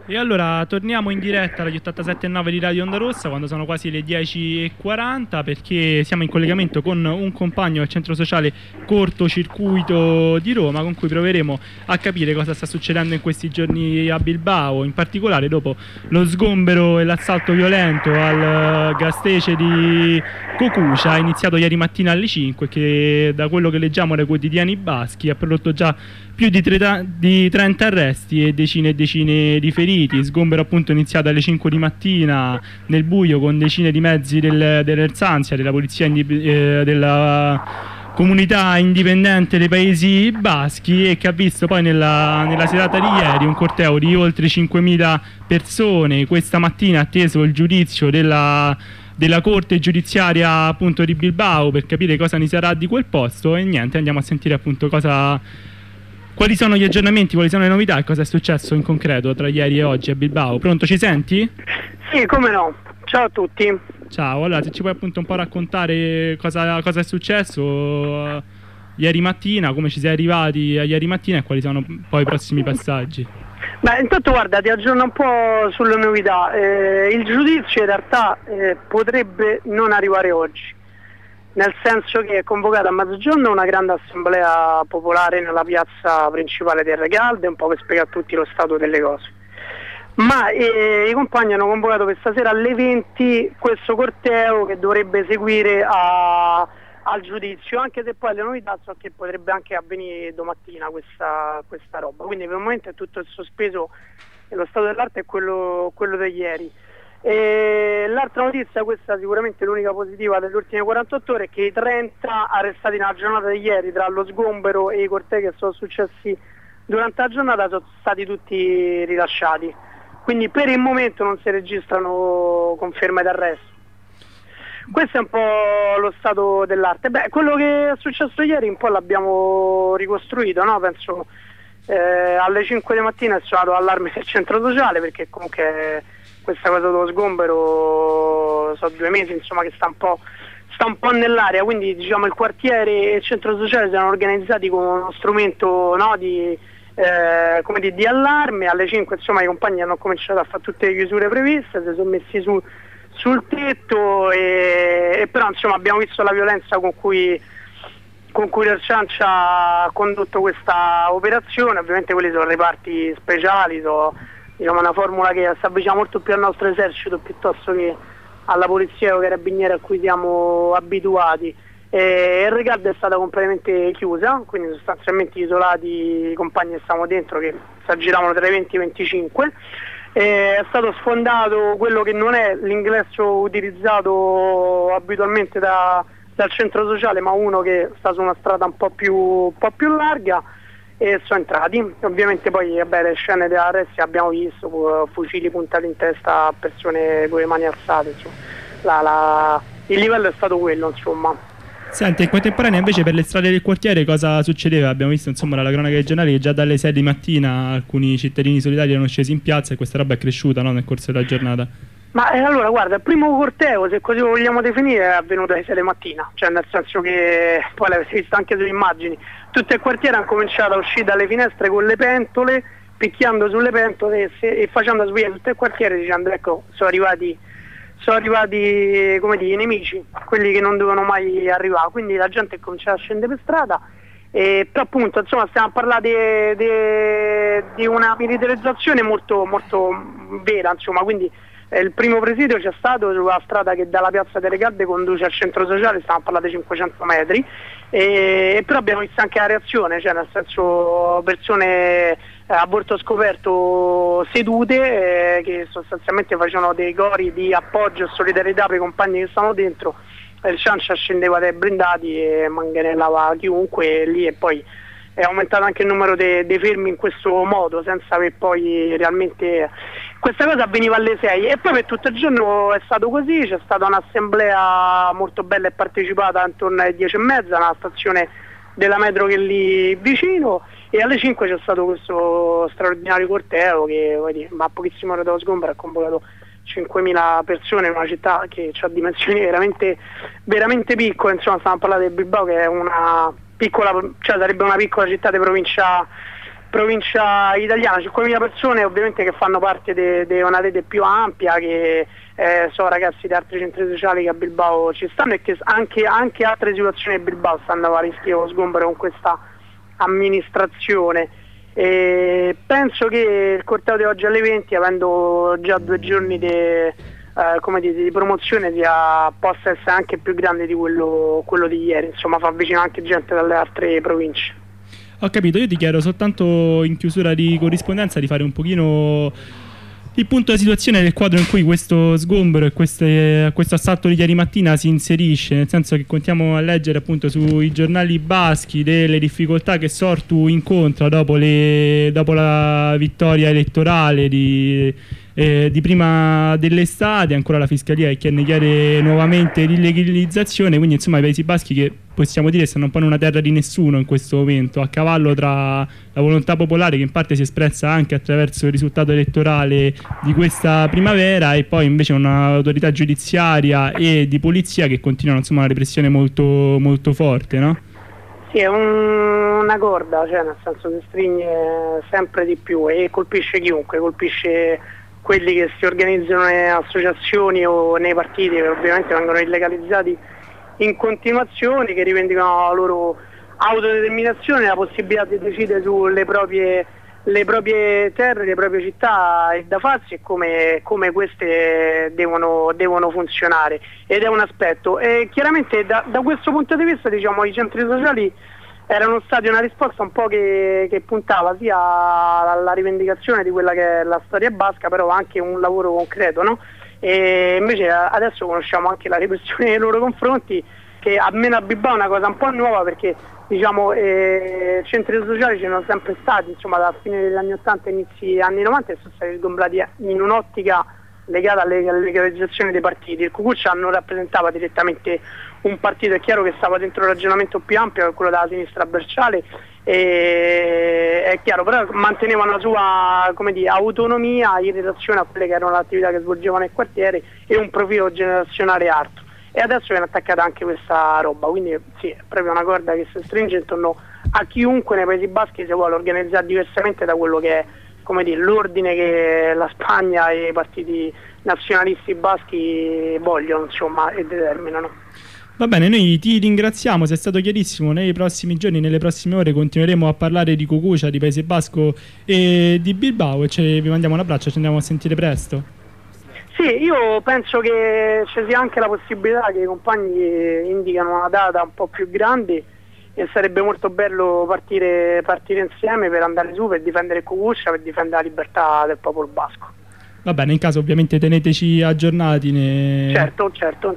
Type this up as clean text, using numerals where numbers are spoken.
E allora torniamo in diretta agli 87.9 di Radio Onda Rossa quando sono quasi le 10:40, perché siamo in collegamento con un compagno del centro sociale Cortocircuito di Roma, con cui proveremo a capire cosa sta succedendo in questi giorni a Bilbao, in particolare dopo lo sgombero e l'assalto violento al Gasteiz di Cocucia, iniziato ieri mattina alle 5, che da quello che leggiamo dai quotidiani baschi ha prodotto già più di 30 arresti e decine di feriti. Sgombero appunto iniziato alle 5 di mattina nel buio, con decine di mezzi dell'Ersanzia, della polizia della comunità indipendente dei Paesi Baschi, e che ha visto poi nella serata di ieri un corteo di oltre 5.000 persone. Questa mattina ha atteso il giudizio della Corte giudiziaria appunto di Bilbao per capire cosa ne sarà di quel posto, e niente, andiamo a sentire appunto quali sono gli aggiornamenti, quali sono le novità e cosa è successo in concreto tra ieri e oggi a Bilbao. Pronto, ci senti? Sì, come no. Ciao a tutti. Ciao, allora se ci puoi appunto un po' raccontare cosa è successo ieri mattina, come ci sei arrivati ieri mattina e quali sono poi i prossimi passaggi. Beh, intanto guarda, ti aggiorno un po' sulle novità. Il giudizio in realtà potrebbe non arrivare oggi, nel senso che è convocata a mezzogiorno una grande assemblea popolare nella piazza principale del Recalde, un po' per spiegare a tutti lo stato delle cose. Ma i compagni hanno convocato per stasera alle 20 questo corteo che dovrebbe seguire al giudizio, anche se poi le novità so che potrebbe anche avvenire domattina questa roba. Quindi per il momento è tutto il sospeso e lo stato dell'arte è quello di ieri. L'altra notizia, questa sicuramente l'unica positiva delle ultime 48 ore, è che i 30 arrestati nella giornata di ieri tra lo sgombero e i cortei che sono successi durante la giornata sono stati tutti rilasciati, quindi per il momento non si registrano conferme d'arresto. Questo è un po' lo stato dell'arte. Beh, quello che è successo ieri un po' l'abbiamo ricostruito, no? Penso alle 5 di mattina è suonato allarme del centro sociale, perché comunque questa cosa dello sgombero sono 2 mesi insomma che sta un po' nell'aria, quindi diciamo il quartiere e il centro sociale si sono organizzati con uno strumento, no, di allarme. Alle 5 insomma i compagni hanno cominciato a fare tutte le chiusure previste, si sono messi sul tetto e però insomma abbiamo visto la violenza con cui l'Ersanzia ha condotto questa operazione. Ovviamente quelli sono reparti speciali, diciamo una formula che si avvicina molto più al nostro esercito piuttosto che alla polizia o carabinieri a cui siamo abituati. Il Recalde è stata completamente chiusa, quindi sostanzialmente isolati i compagni che stavamo dentro, che si aggiravano tra i 20 e i 25. È stato sfondato quello che non è l'ingresso utilizzato abitualmente dal centro sociale, ma uno che sta su una strada un po' più larga, e sono entrati. Ovviamente poi le scene dell'arresti abbiamo visto, fucili puntati in testa a persone con le mani alzate, insomma. Il livello è stato quello, insomma. Senti, in contemporanea invece per le strade del quartiere cosa succedeva? Abbiamo visto insomma dalla cronaca dei giornali che già dalle 6 di mattina alcuni cittadini solidari erano scesi in piazza, e questa roba è cresciuta, no, nel corso della giornata. Ma allora guarda, il primo corteo, se così lo vogliamo definire, è avvenuto alle 6 di mattina, cioè nel senso che poi l'avete visto anche sulle immagini, tutto il quartiere ha cominciato a uscire dalle finestre con le pentole, picchiando sulle pentole e facendo svegliare tutto il quartiere dicendo ecco sono arrivati come dire, i nemici, quelli che non dovevano mai arrivare. Quindi la gente è cominciata a scendere per strada, però appunto insomma stiamo a parlare di una militarizzazione molto, molto vera, insomma. Quindi il primo presidio c'è stato sulla strada che dalla piazza del Recalde conduce al centro sociale, stiamo a parlare di 500 metri, e però abbiamo visto anche la reazione, cioè nel senso persone a volto scoperto sedute che sostanzialmente facevano dei cori di appoggio e solidarietà per i compagni che stavano dentro. Il ciancia scendeva dai blindati e manganellava chiunque lì, e poi è aumentato anche il numero dei fermi in questo modo, senza che poi realmente questa cosa avveniva alle 6, e poi per tutto il giorno è stato così. C'è stata un'assemblea molto bella e partecipata intorno alle 10:30 nella stazione della metro che è lì vicino, e alle 5 c'è stato questo straordinario corteo che ma a pochissime ore dallo sgombero ha convocato 5.000 persone in una città che ha dimensioni veramente, veramente piccole. Insomma stiamo parlando di Bilbao, che è una piccola, cioè sarebbe una piccola città di provincia provincia italiana, 5.000 persone ovviamente che fanno parte di una rete più ampia, che sono ragazzi di altri centri sociali che a Bilbao ci stanno e che anche altre situazioni di Bilbao stanno a rischio sgombero con questa amministrazione. E penso che il corteo di oggi alle 20, avendo già 2 giorni di promozione, possa essere anche più grande di quello di ieri, insomma fa avvicino anche gente dalle altre province. Ho capito, io ti chiedo soltanto in chiusura di corrispondenza di fare un pochino il punto della situazione del quadro in cui questo sgombero e questo assalto di ieri mattina si inserisce, nel senso che continuiamo a leggere appunto sui giornali baschi delle difficoltà che Sortu incontra dopo la vittoria elettorale di prima dell'estate. Ancora la Fiscalia che ne chiede nuovamente l'illegalizzazione, quindi insomma i Paesi Baschi, che possiamo dire stanno un po' in una terra di nessuno in questo momento, a cavallo tra la volontà popolare, che in parte si è espressa anche attraverso il risultato elettorale di questa primavera, e poi invece un'autorità giudiziaria e di polizia che continuano insomma una repressione molto, molto forte, no? Sì, è una corda, cioè nel senso che stringe sempre di più e colpisce chiunque, colpisce quelli che si organizzano nelle associazioni o nei partiti, che ovviamente vengono illegalizzati in continuazione, che rivendicano la loro autodeterminazione, la possibilità di decidere sulle proprie terre, le proprie città e da farsi, e come queste devono funzionare, ed è un aspetto. E chiaramente da questo punto di vista, diciamo, i centri sociali erano stati una risposta un po' che puntava sia alla rivendicazione di quella che è la storia basca, però anche un lavoro concreto, no? E invece adesso conosciamo anche la repressione nei loro confronti, che almeno a Bilbao è una cosa un po' nuova, perché diciamo centri sociali ci sono sempre stati, insomma, dalla fine degli anni 80 e inizi anni 90, e sono stati sgombrati in un'ottica legata alla legalizzazione dei partiti. Il Cucuccia non rappresentava direttamente un partito, è chiaro che stava dentro un ragionamento più ampio, che è quello della sinistra berciale, è chiaro, però manteneva una sua, come dire, autonomia in relazione a quelle che erano le attività che svolgevano nel quartiere e un profilo generazionale alto. E adesso viene attaccata anche questa roba, quindi sì, è proprio una corda che si stringe intorno a chiunque nei Paesi Baschi si vuole organizzare diversamente da quello che è, come dire, l'ordine che la Spagna e i partiti nazionalisti baschi vogliono, insomma, e determinano. Va bene, noi ti ringraziamo, sei stato chiarissimo. Nei prossimi giorni, nelle prossime ore continueremo a parlare di Cucucia, di Paese Basco e di Bilbao, e vi mandiamo un abbraccio, ci andiamo a sentire presto. Sì, io penso che ci sia anche la possibilità che i compagni indicano una data un po' più grande, e sarebbe molto bello partire insieme per andare su, per difendere Cucuccia, per difendere la libertà del popolo basco. Va bene, in caso ovviamente teneteci aggiornati. Certo.